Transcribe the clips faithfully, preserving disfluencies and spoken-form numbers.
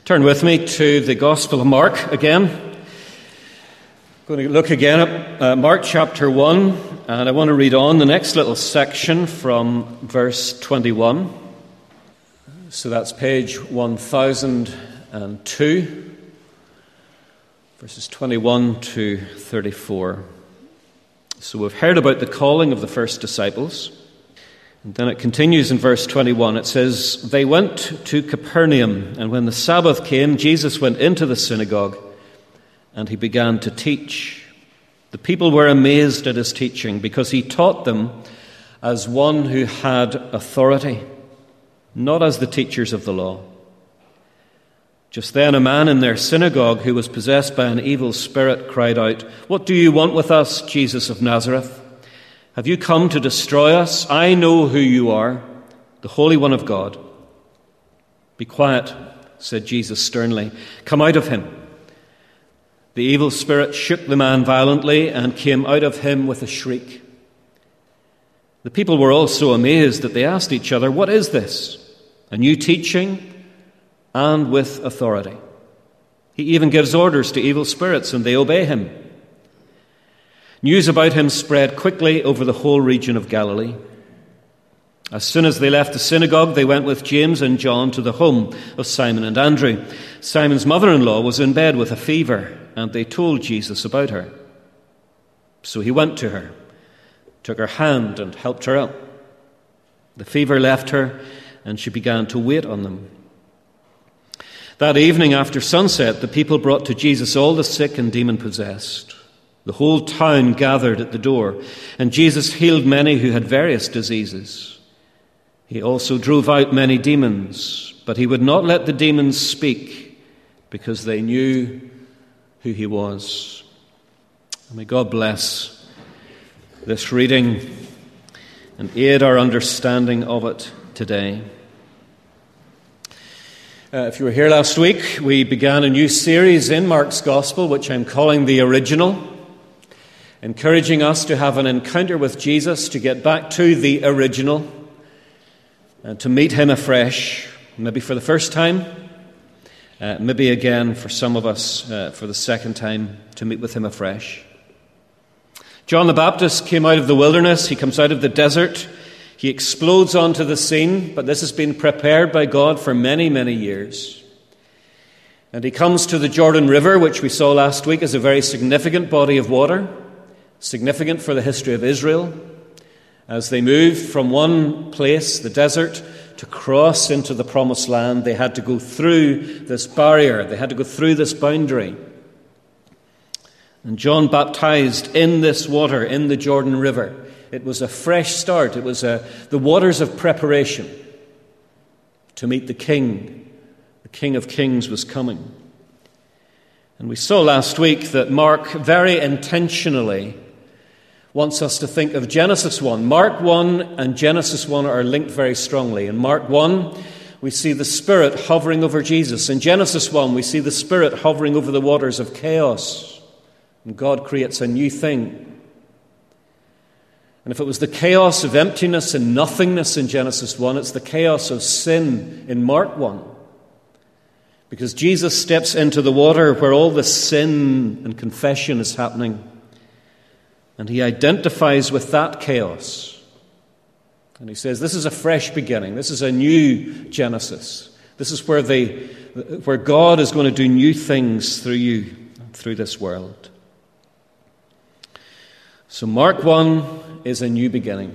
Turn with me to the Gospel of Mark again. I'm going to look again at uh, Mark chapter one, and I want to read on the next little section from verse twenty-one. So that's page one thousand two, verses twenty-one to thirty-four. So we've heard about the calling of the first disciples. And then it continues in verse twenty-one. It says, "They went to Capernaum, and when the Sabbath came, Jesus went into the synagogue, and he began to teach. The people were amazed at his teaching, because he taught them as one who had authority, not as the teachers of the law. Just then a man in their synagogue who was possessed by an evil spirit cried out, 'What do you want with us, Jesus of Nazareth? Have you come to destroy us? I know who you are, the Holy One of God.' 'Be quiet,' said Jesus sternly. 'Come out of him.' The evil spirit shook the man violently and came out of him with a shriek. The people were all so amazed that they asked each other, 'What is this? A new teaching and with authority. He even gives orders to evil spirits and they obey him.' News about him spread quickly over the whole region of Galilee. As soon as they left the synagogue, they went with James and John to the home of Simon and Andrew. Simon's mother-in-law was in bed with a fever, and they told Jesus about her. So he went to her, took her hand, and helped her up. The fever left her, and she began to wait on them. That evening after sunset, the people brought to Jesus all the sick and demon-possessed. The whole town gathered at the door, and Jesus healed many who had various diseases. He also drove out many demons, but he would not let the demons speak because they knew who he was." And may God bless this reading and aid our understanding of it today. Uh, if you were here last week, we began a new series in Mark's Gospel, which I'm calling The Original, encouraging us to have an encounter with Jesus, to get back to the original, and to meet him afresh, maybe for the first time, uh, maybe again for some of us uh, for the second time, to meet with him afresh. John the Baptist came out of the wilderness. He comes out of the desert. He explodes onto the scene, but this has been prepared by God for many, many years. And he comes to the Jordan River, which we saw last week as a very significant body of water, significant for the history of Israel. As they moved from one place, the desert, to cross into the promised land, they had to go through this barrier. They had to go through this boundary. And John baptized in this water, in the Jordan River. It was a fresh start. It was a, the waters of preparation to meet the King. The King of Kings was coming. And we saw last week that Mark very intentionally wants us to think of Genesis one. Mark one and Genesis one are linked very strongly. In Mark one, we see the Spirit hovering over Jesus. In Genesis one, we see the Spirit hovering over the waters of chaos. And God creates a new thing. And if it was the chaos of emptiness and nothingness in Genesis one, it's the chaos of sin in Mark one. Because Jesus steps into the water where all the sin and confession is happening. And he identifies with that chaos. And he says, this is a fresh beginning. This is a new Genesis. This is where they, where God is going to do new things through you, through this world. So Mark one is a new beginning.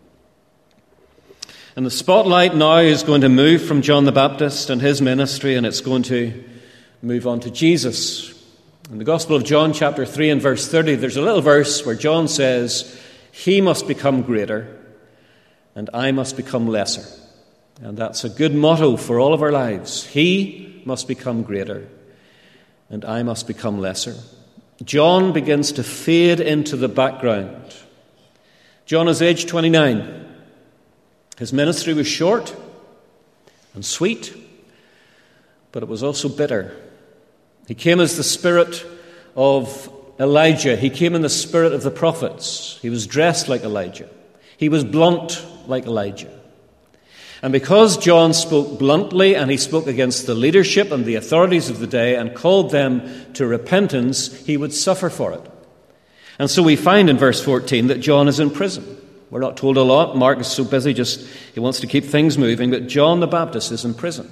And the spotlight now is going to move from John the Baptist and his ministry, and it's going to move on to Jesus. In the Gospel of John, chapter three and verse thirty, there's a little verse where John says, "He must become greater, and I must become lesser." And that's a good motto for all of our lives. He must become greater, and I must become lesser. John begins to fade into the background. John is age twenty-nine. His ministry was short and sweet, but it was also bitter. He came as the spirit of Elijah. He came in the spirit of the prophets. He was dressed like Elijah. He was blunt like Elijah. And because John spoke bluntly and he spoke against the leadership and the authorities of the day and called them to repentance, he would suffer for it. And so we find in verse fourteen that John is in prison. We're not told a lot. Mark is so busy, just he wants to keep things moving, but John the Baptist is in prison.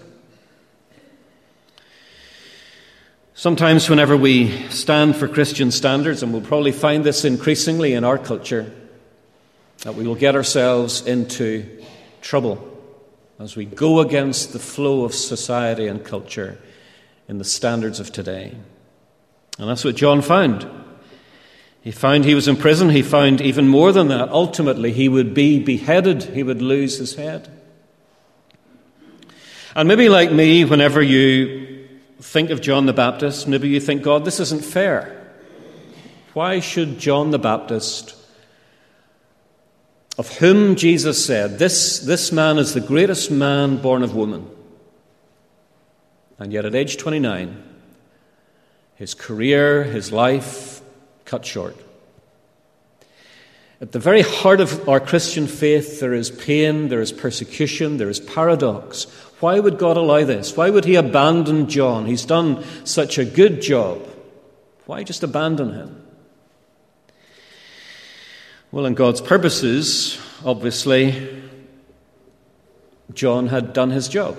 Sometimes whenever we stand for Christian standards, and we'll probably find this increasingly in our culture, that we will get ourselves into trouble as we go against the flow of society and culture in the standards of today. And that's what John found. He found he was in prison. He found even more than that. Ultimately, he would be beheaded. He would lose his head. And maybe like me, whenever you think of John the Baptist, maybe you think, God, this isn't fair. Why should John the Baptist, of whom Jesus said, this, this man is the greatest man born of woman, and yet at age twenty-nine, his career, his life, cut short. At the very heart of our Christian faith, there is pain, there is persecution, there is paradox. Why would God allow this? Why would he abandon John? He's done such a good job. Why just abandon him? Well, in God's purposes, obviously, John had done his job.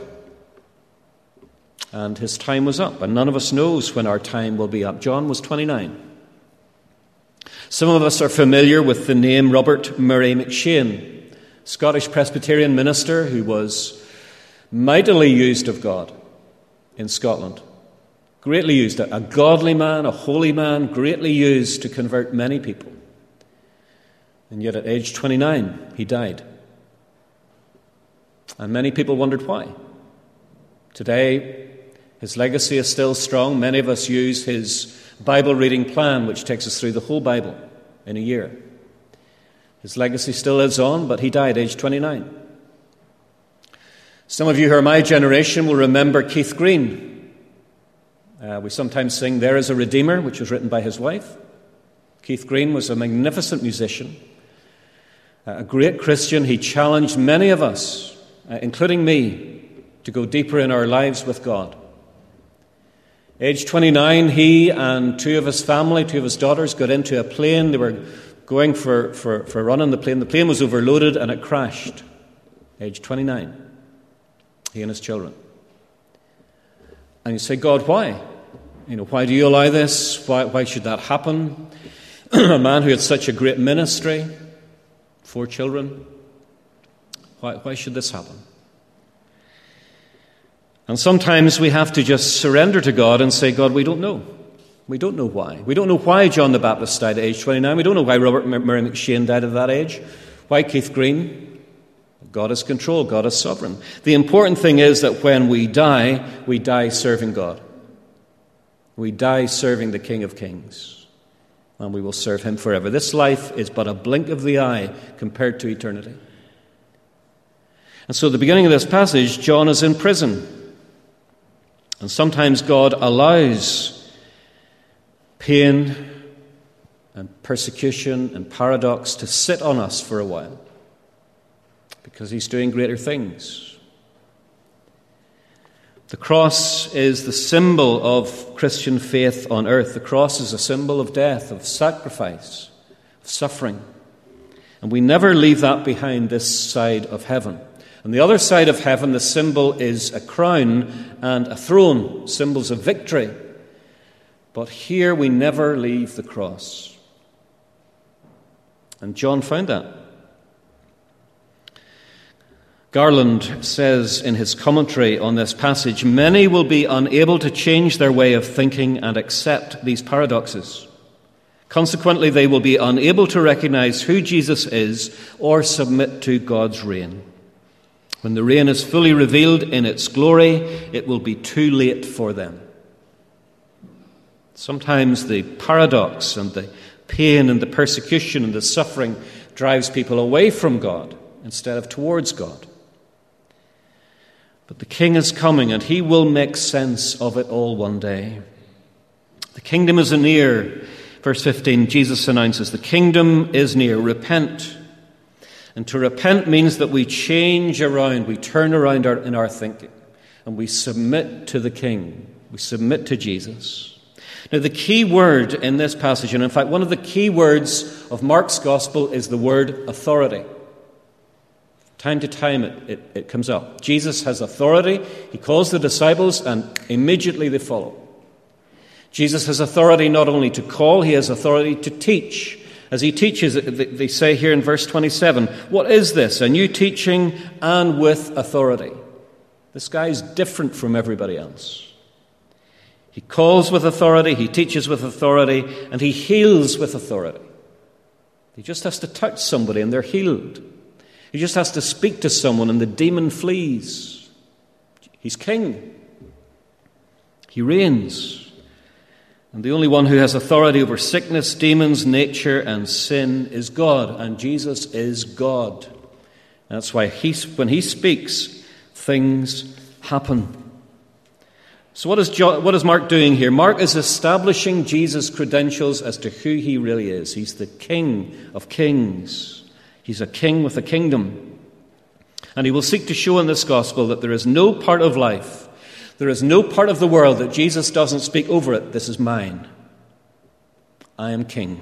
And his time was up. And none of us knows when our time will be up. John was twenty-nine. Some of us are familiar with the name Robert Murray McCheyne, Scottish Presbyterian minister who was mightily used of God in Scotland. Greatly used. A godly man, a holy man, greatly used to convert many people. And yet at age twenty-nine, he died. And many people wondered why. Today, his legacy is still strong. Many of us use his Bible reading plan, which takes us through the whole Bible in a year. His legacy still lives on, but he died age twenty-nine. Some of you who are my generation will remember Keith Green. Uh, we sometimes sing There Is a Redeemer, which was written by his wife. Keith Green was a magnificent musician, a great Christian. He challenged many of us, uh, including me, to go deeper in our lives with God. Age twenty-nine, he and two of his family, two of his daughters, got into a plane. They were going for, for, for a run on the plane. The plane was overloaded and it crashed. Age twenty-nine, he and his children. And you say, God, why? You know, why do you allow this? Why, why should that happen? A man who had such a great ministry, four children. Why, why should this happen? And sometimes we have to just surrender to God and say, God, we don't know. We don't know why. We don't know why John the Baptist died at age twenty-nine. We don't know why Robert Murray McCheyne died at that age. Why Keith Green? God is control. God is sovereign. The important thing is that when we die, we die serving God. We die serving the King of Kings. And we will serve him forever. This life is but a blink of the eye compared to eternity. And so at the beginning of this passage, John is in prison. And sometimes God allows pain and persecution and paradox to sit on us for a while because he's doing greater things. The cross is the symbol of Christian faith on earth. The cross is a symbol of death, of sacrifice, of suffering. And we never leave that behind this side of heaven. On the other side of heaven, the symbol is a crown and a throne, symbols of victory. But here we never leave the cross. And John found that. Garland says in his commentary on this passage, many will be unable to change their way of thinking and accept these paradoxes. Consequently, they will be unable to recognize who Jesus is or submit to God's reign. When the reign is fully revealed in its glory, it will be too late for them. Sometimes the paradox and the pain and the persecution and the suffering drives people away from God instead of towards God. But the King is coming and he will make sense of it all one day. The kingdom is near. Verse fifteen, Jesus announces, the kingdom is near. Repent And to repent means that we change around, we turn around our, in our thinking, and we submit to the King. We submit to Jesus. Now, the key word in this passage, and in fact, one of the key words of Mark's Gospel is the word authority. Time to time it, it, it comes up. Jesus has authority. He calls the disciples, and immediately they follow. Jesus has authority not only to call, he has authority to teach. As he teaches, they say here in verse twenty-seven, what is this? A new teaching and with authority. This guy's different from everybody else. He calls with authority, he teaches with authority, and he heals with authority. He just has to touch somebody and they're healed. He just has to speak to someone and the demon flees. He's king. He reigns. And the only one who has authority over sickness, demons, nature, and sin is God. And Jesus is God. That's why he, when he speaks, things happen. So what is, jo- what is Mark doing here? Mark is establishing Jesus' credentials as to who he really is. He's the King of kings. He's a king with a kingdom. And he will seek to show in this gospel that there is no part of life, there is no part of the world that Jesus doesn't speak over it. This is mine. I am king.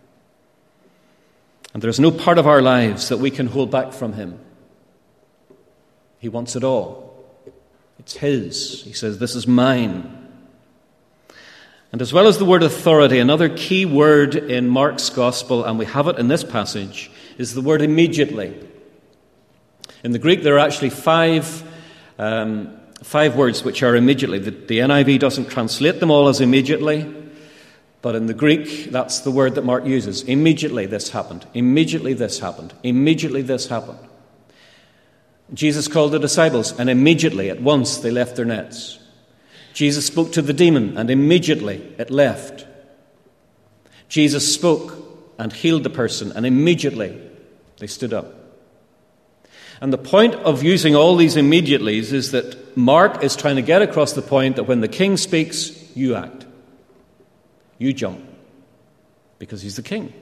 And there is no part of our lives that we can hold back from him. He wants it all. It's his. He says, this is mine. And as well as the word authority, another key word in Mark's gospel, and we have it in this passage, is the word immediately. In the Greek, there are actually five um, five words which are immediately. The, the N I V doesn't translate them all as immediately, but in the Greek, that's the word that Mark uses. Immediately this happened. Immediately this happened. Immediately this happened. Jesus called the disciples, and immediately, at once, they left their nets. Jesus spoke to the demon, and immediately it left. Jesus spoke and healed the person, and immediately they stood up. And the point of using all these immediatelys is that Mark is trying to get across the point that when the king speaks, you act. You jump. Because he's the king.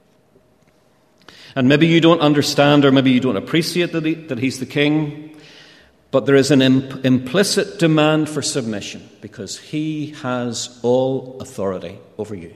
And maybe you don't understand or maybe you don't appreciate that, he, that he's the king, but there is an imp- implicit demand for submission because he has all authority over you.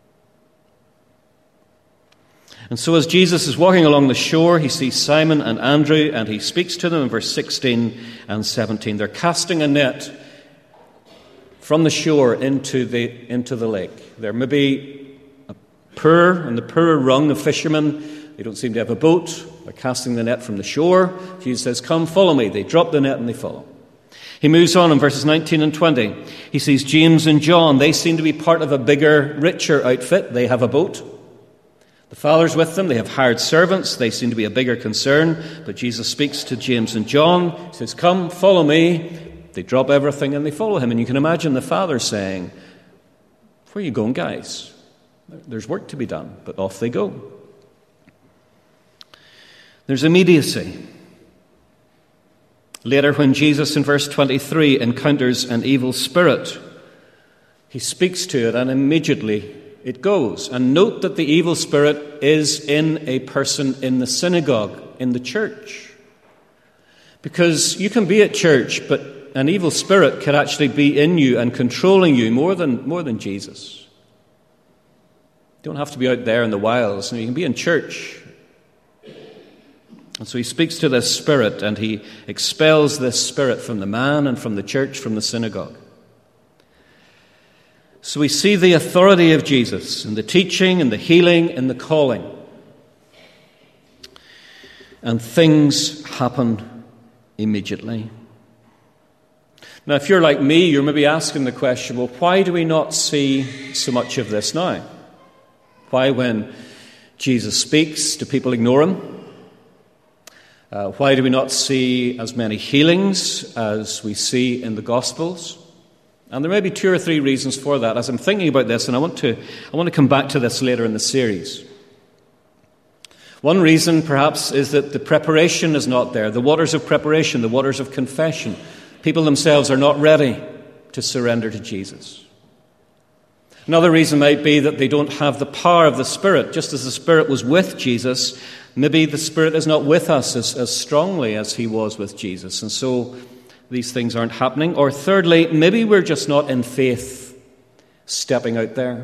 And so as Jesus is walking along the shore, he sees Simon and Andrew, and he speaks to them in verse sixteen and seventeen. They're casting a net from the shore into the, into the lake. They're maybe a poor, and the poorer rung of fishermen. They don't seem to have a boat. They're casting the net from the shore. Jesus says, come, follow me. They drop the net and they follow. He moves on in verses nineteen and twenty. He sees James and John. They seem to be part of a bigger, richer outfit. They have a boat. The Father's with them. They have hired servants. They seem to be a bigger concern. But Jesus speaks to James and John. He says, come, follow me. They drop everything and they follow him. And you can imagine the Father saying, where are you going, guys? There's work to be done. But off they go. There's immediacy. Later, when Jesus in verse twenty-three encounters an evil spirit, he speaks to it and immediately it goes. And note that the evil spirit is in a person in the synagogue, in the church. Because you can be at church, but an evil spirit can actually be in you and controlling you more than, more than Jesus. You don't have to be out there in the wilds. You can be in church. And so he speaks to this spirit and he expels this spirit from the man and from the church, from the synagogue. So we see the authority of Jesus in the teaching and the healing and the calling. And things happen immediately. Now, if you're like me, you're maybe asking the question, well, why do we not see so much of this now? Why, when Jesus speaks, do people ignore him? Uh, why do we not see as many healings as we see in the Gospels? And there may be two or three reasons for that. As I'm thinking about this, and I want to, I want to come back to this later in the series. One reason, perhaps, is that the preparation is not there. The waters of preparation, the waters of confession. People themselves are not ready to surrender to Jesus. Another reason might be that they don't have the power of the Spirit. Just as the Spirit was with Jesus, maybe the Spirit is not with us as, as strongly as he was with Jesus, and so these things aren't happening. Or thirdly, maybe we're just not in faith stepping out there.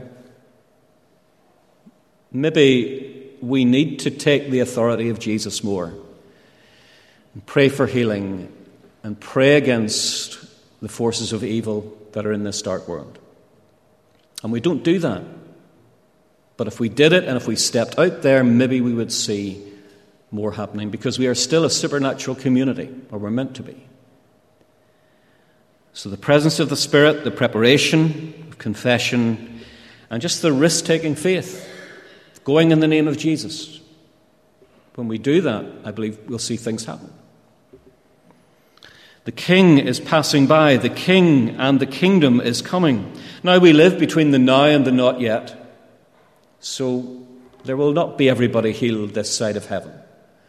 Maybe we need to take the authority of Jesus more and pray for healing and pray against the forces of evil that are in this dark world. And we don't do that. But if we did it and if we stepped out there, maybe we would see more happening, because we are still a supernatural community, or we're meant to be. So the presence of the Spirit, the preparation of confession, and just the risk-taking faith, going in the name of Jesus. When we do that, I believe we'll see things happen. The King is passing by. The King and the kingdom is coming. Now we live between the now and the not yet. So there will not be everybody healed this side of heaven.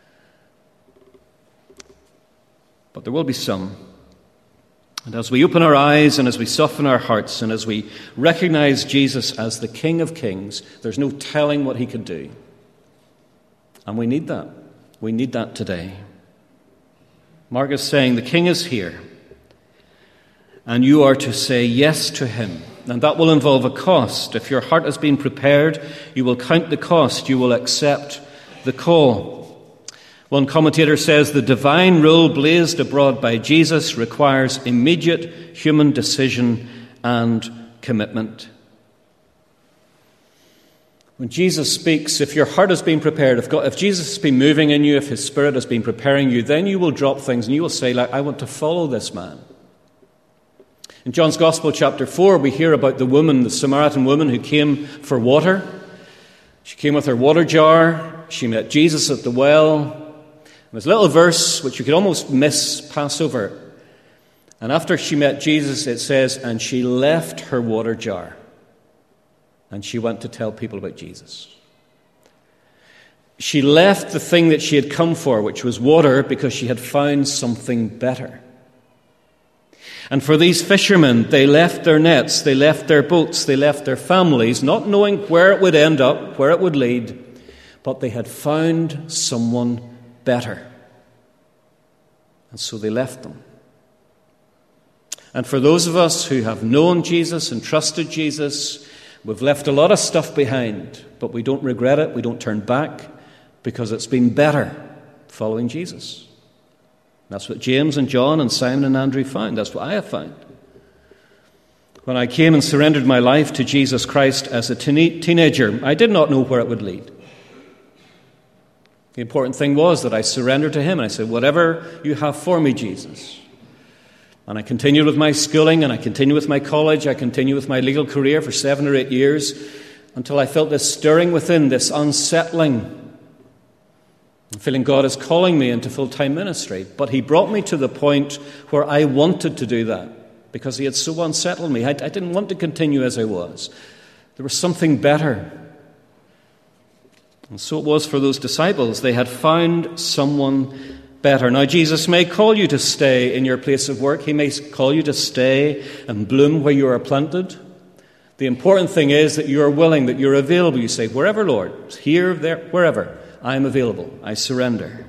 But there will be some. And as we open our eyes and as we soften our hearts and as we recognize Jesus as the King of Kings, there's no telling what he could do. And we need that. We need that today. Mark is saying the King is here, and you are to say yes to him. And that will involve a cost. If your heart has been prepared, you will count the cost. You will accept the call. One commentator says the divine rule blazed abroad by Jesus requires immediate human decision and commitment. When Jesus speaks, if your heart has been prepared, if, God, if Jesus has been moving in you, if his Spirit has been preparing you, then you will drop things and you will say, like, I want to follow this man. In John's Gospel, chapter four, we hear about the woman, the Samaritan woman who came for water. She came with her water jar. She met Jesus at the well. There's a little verse which you could almost miss, pass over. And after she met Jesus, it says, and she left her water jar. And she went to tell people about Jesus. She left the thing that she had come for, which was water, because she had found something better. And for these fishermen, they left their nets, they left their boats, they left their families, not knowing where it would end up, where it would lead, but they had found someone better. And so they left them. And for those of us who have known Jesus and trusted Jesus, we've left a lot of stuff behind, but we don't regret it, we don't turn back, because it's been better following Jesus. That's what James and John and Simon and Andrew found. That's what I have found. When I came and surrendered my life to Jesus Christ as a teen- teenager, I did not know where it would lead. The important thing was that I surrendered to him, and I said, whatever you have for me, Jesus. And I continued with my schooling, and I continued with my college, I continued with my legal career for seven or eight years, until I felt this stirring within, this unsettling. I'm feeling God is calling me into full-time ministry. But he brought me to the point where I wanted to do that, because he had so unsettled me. I, I didn't want to continue as I was. There was something better. And so it was for those disciples. They had found someone better. Now, Jesus may call you to stay in your place of work. He may call you to stay and bloom where you are planted. The important thing is that you are willing, that you're available. You say, wherever, Lord, here, there, wherever, I am available. I surrender.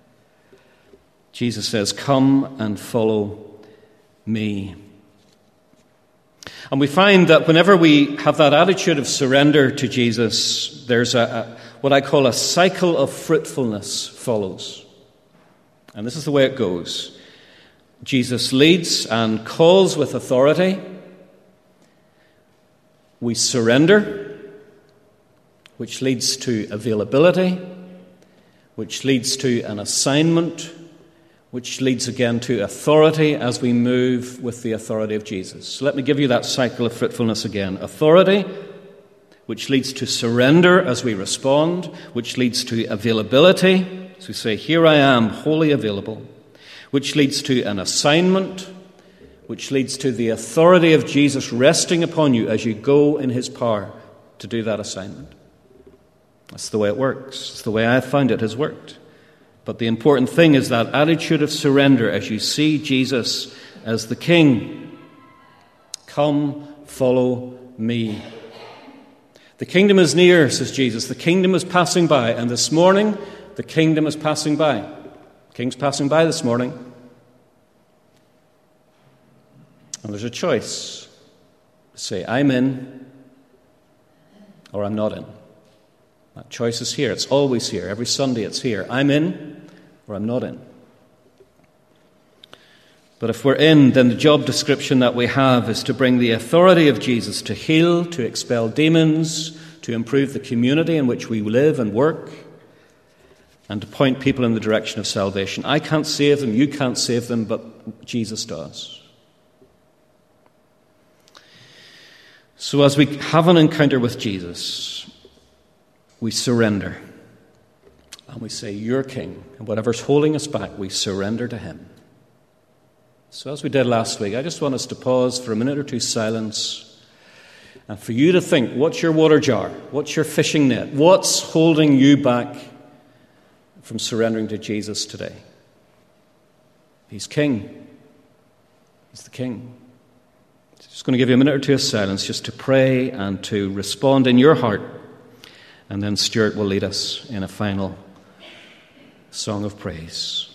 Jesus says, come and follow me. And we find that whenever we have that attitude of surrender to Jesus, there's a, a what I call a cycle of fruitfulness follows. And this is the way it goes. Jesus leads and calls with authority. We surrender, which leads to availability, which leads to an assignment, which leads again to authority as we move with the authority of Jesus. So let me give you that cycle of fruitfulness again. Authority, which leads to surrender as we respond, which leads to availability, as we say, here I am, wholly available, which leads to an assignment, which leads to the authority of Jesus resting upon you as you go in his power to do that assignment. That's the way it works. It's the way I found it has worked. But the important thing is that attitude of surrender as you see Jesus as the King. Come, follow me. The kingdom is near, says Jesus. The kingdom is passing by. And this morning, the kingdom is passing by. The king's passing by this morning. And there's a choice to say, I'm in or I'm not in. That choice is here. It's always here. Every Sunday it's here. I'm in or I'm not in. But if we're in, then the job description that we have is to bring the authority of Jesus to heal, to expel demons, to improve the community in which we live and work, and to point people in the direction of salvation. I can't save them, you can't save them, but Jesus does. So as we have an encounter with Jesus, we surrender. And we say, you're king. And whatever's holding us back, we surrender to him. So as we did last week, I just want us to pause for a minute or two silence and for you to think, what's your water jar? What's your fishing net? What's holding you back from surrendering to Jesus today? He's king. He's the king. Just going to give you a minute or two of silence just to pray and to respond in your heart. And then Stuart will lead us in a final song of praise.